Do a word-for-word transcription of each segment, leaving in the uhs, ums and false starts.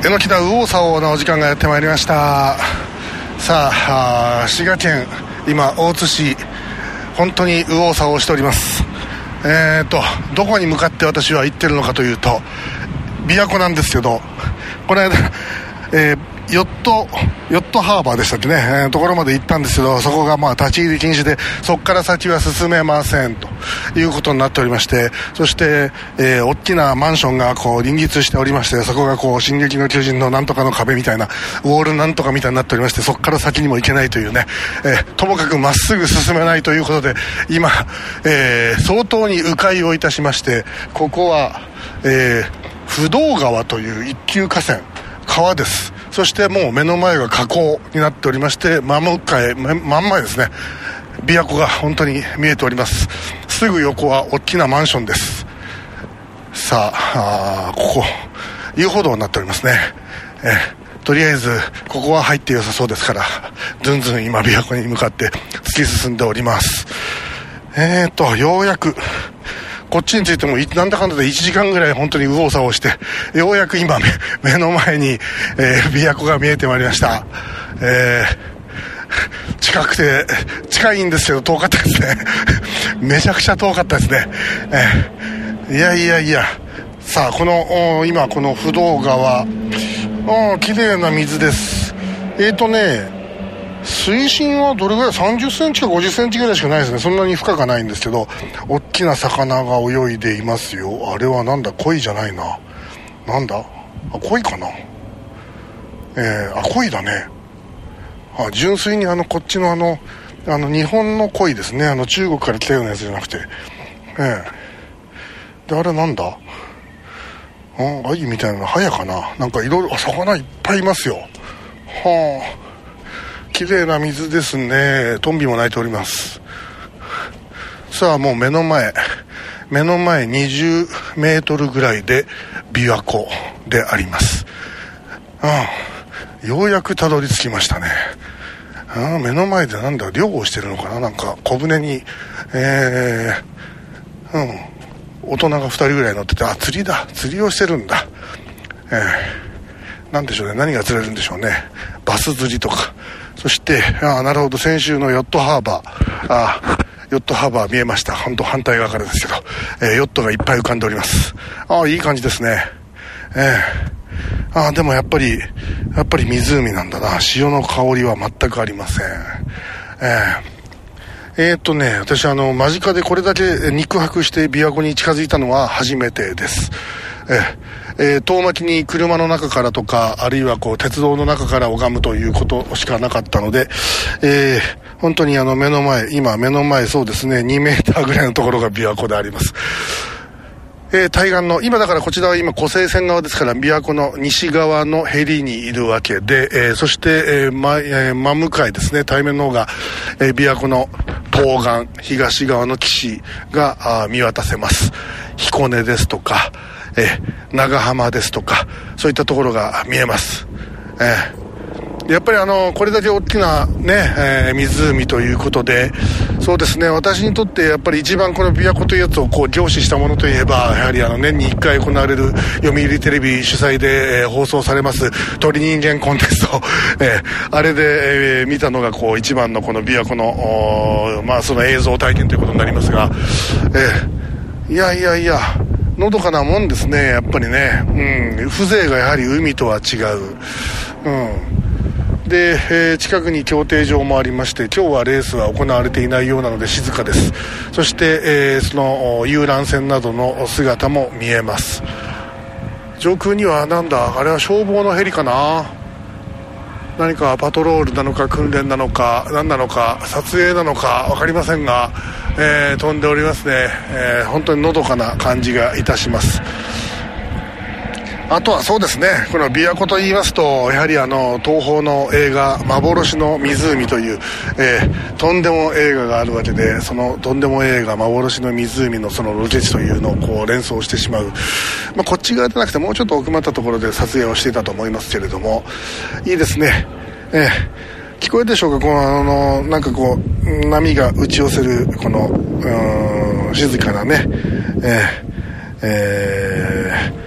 えのきだ右往左往のお時間がやってまいりました。さあ、あ滋賀県今大津市、本当に右往左往しております。えーとどこに向かって私は行ってるのかというと琵琶湖なんですけど、この間、えーヨットヨットハーバーでしたっけね、えー、ところまで行ったんですけど、そこがまあ立ち入り禁止で、そこから先は進めませんということになっておりまして、そして、えー、大きなマンションがこう林立しておりまして、そこがこう進撃の巨人のなんとかの壁みたいなウォールなんとかみたいになっておりまして、そこから先にも行けないというね、えー、ともかくまっすぐ進めないということで、今、えー、相当に迂回をいたしまして、ここは、えー、不動川という一級河川、川です。そしてもう目の前が河口になっておりまして、真向かい真ん前ですね、琵琶湖が本当に見えております。すぐ横は大きなマンションです。さあ、あここ遊歩道になっておりますね。えとりあえずここは入って良さそうですから、ずんずん今琵琶湖に向かって突き進んでおります。えーとようやくこっちについてもなんだかんだでいちじかんぐらい本当に右往左往して、ようやく今 目, 目の前に、えー、琵琶湖が見えてまいりました。えー、近くて近いんですけど遠かったですねめちゃくちゃ遠かったですね。えー、いやいやいや、さあこの今この不動川、綺麗な水です。えーとね水深はどれぐらい、さんじゅっセンチかごじゅっセンチぐらいしかないですね。そんなに深くないんですけど、大きな魚が泳いでいますよ。あれはなんだ、鯉じゃないな、なんだ、あ鯉かな、えー、あ鯉だね。あ純粋にあのこっちのあのあの日本の鯉ですね。あの中国から来たようなやつじゃなくて、えー、であれなんだ、あアユみたいなの早かな、なんかいろいろ魚いっぱいいますよ。はあ、綺麗な水ですね。トンビも鳴いております。さあもう目の前目の前にじゅうメートルぐらいで琵琶湖であります。ああようやくたどり着きましたね。ああ目の前でなんだ漁をしてるのかな、なんか小舟にえー、うん大人がふたりぐらい乗ってて、あ釣りだ釣りをしてるんだ。えー、なんでしょうね、何が釣れるんでしょうね。バス釣りとか、そしてあなるほど先週のヨットハーバー、あヨットハーバー見えました。本当反対側からですけど、えー、ヨットがいっぱい浮かんでおります。あいい感じですね。えー、あでもやっぱりやっぱり湖なんだな。潮の香りは全くありません。えー、えー、っとね私あの間近でこれだけ肉薄して琵琶湖に近づいたのは初めてです。えーえー、遠巻きに車の中からとか、あるいはこう鉄道の中から拝むということしかなかったので、えー、本当にあの目の前、今目の前そうですねにメーターぐらいのところが琵琶湖であります。えー、対岸の今だからこちらは今湖西線側ですから、琵琶湖の西側のへりにいるわけで、えー、そして、えーまえー、真向かいですね、対面の方が、えー、琵琶湖の東岸東側の岸が見渡せます。彦根ですとかえー、長浜ですとかそういったところが見えます。えー、やっぱりあのこれだけ大きなね、えー、湖ということで、そうですね私にとってやっぱり一番この琵琶湖というやつをこう凝視したものといえば、やはりあの年にいっかい行われる読売テレビ主催で、えー、放送されます鳥人間コンテスト、えー、あれで、えー、見たのがこう一番のこの琵琶湖のまあその映像体験ということになりますが、えー、いやいやいやのどかなもんですね、やっぱりね。うん、風情がやはり海とは違う。うん、で、えー、近くに競艇場もありまして、今日はレースは行われていないようなので静かです。そして、えー、その遊覧船などの姿も見えます。上空にはなんだあれは消防のヘリかな、何かパトロールなのか訓練なのか何なのか撮影なのか分かりませんが、えー、飛んでおりますね。えー、本当にのどかな感じがいたします。あとはそうですね、この琵琶湖と言いますとやはりあの東宝の映画幻の湖という、えー、とんでも映画があるわけで、そのとんでも映画幻の湖のそのロケ地というのをこう連想してしまう、まあ、こっち側でなくてもうちょっと奥まったところで撮影をしていたと思いますけれども、いいですね。えー、聞こえるでしょうか、このあのなんかこう波が打ち寄せるこのうーん静かなね、えーえー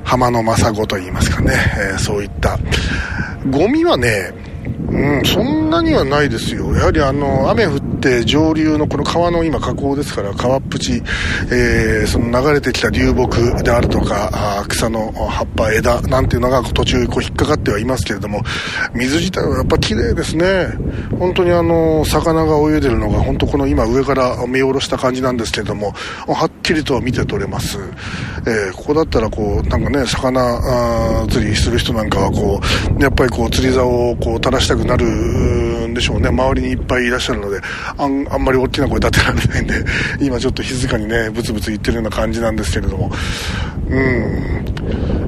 浜の真砂といいますかね、えー、そういったゴミはね、うん、そんなにはないですよ。やはりあの雨降って上流のこの川の今河口ですから、川っぷち、えー、その流れてきた流木であるとか草の葉っぱ枝なんていうのが途中こう引っかかってはいますけれども、水自体はやっぱ綺麗ですね。本当にあの魚が泳いでるのが本当この今上から見下ろした感じなんですけれども、はっきりと見て取れます。えー、ここだったらこうなんかね、魚釣りする人なんかはこうやっぱりこう釣り竿をこう垂らしたくなるんでしょうね。周りにいっぱいいらっしゃるので、あん、あんまり大きな声立てられないんで、今ちょっと静かにねブツブツ言ってるような感じなんですけれども、うん、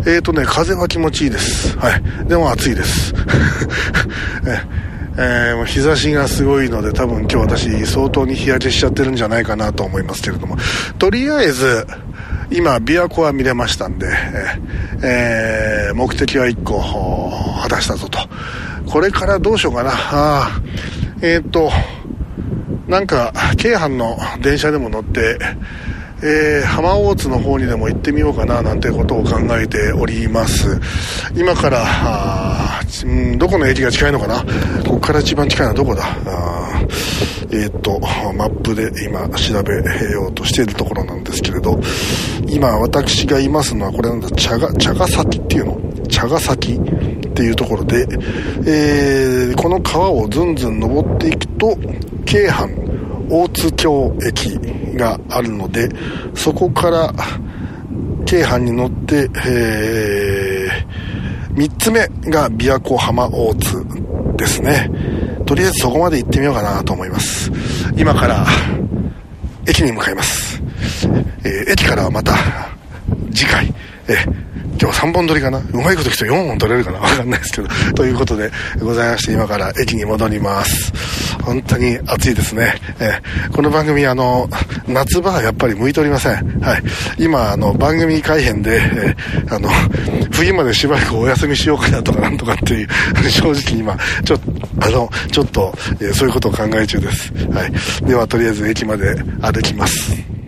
えーとね風は気持ちいいです。はい、でも暑いですええー、もう日差しがすごいので、多分今日私相当に日焼けしちゃってるんじゃないかなと思いますけれども、とりあえず今琵琶湖は見れましたんで、えー、目的はいっこ果たしたぞと。これからどうしようかな。あえーとなんか京阪の電車でも乗って、えー、浜大津の方にでも行ってみようかななんてことを考えております。今からあ、うん、どこの駅が近いのかな。ここから一番近いのはどこだ。あえーとマップで今調べようとしているところなんですけれど、今私がいますのはこれなんだ、茶が茶ヶ崎っていうの茶ヶ崎っていうところで、えー、この川をずんずん登っていくと京阪大津京駅があるので、そこから京阪に乗って、えー、みっつめが琵琶湖浜大津ですね。とりあえずそこまで行ってみようかなと思います。今から駅に向かいます。えー、駅からはまた次回、えー今日さんぼん撮りかな、うまいこと聞くとよんほん撮れるかな、わかんないですけどということでございまして、今から駅に戻ります。本当に暑いですね。えー、この番組あの夏場はやっぱり向いておりません。はい、今あの番組改編で、えー、あの冬までしばらくお休みしようかなとかなんとかっていう正直今ちょっとあのちょっと、えー、そういうことを考え中です。はい、ではとりあえず駅まで歩きます。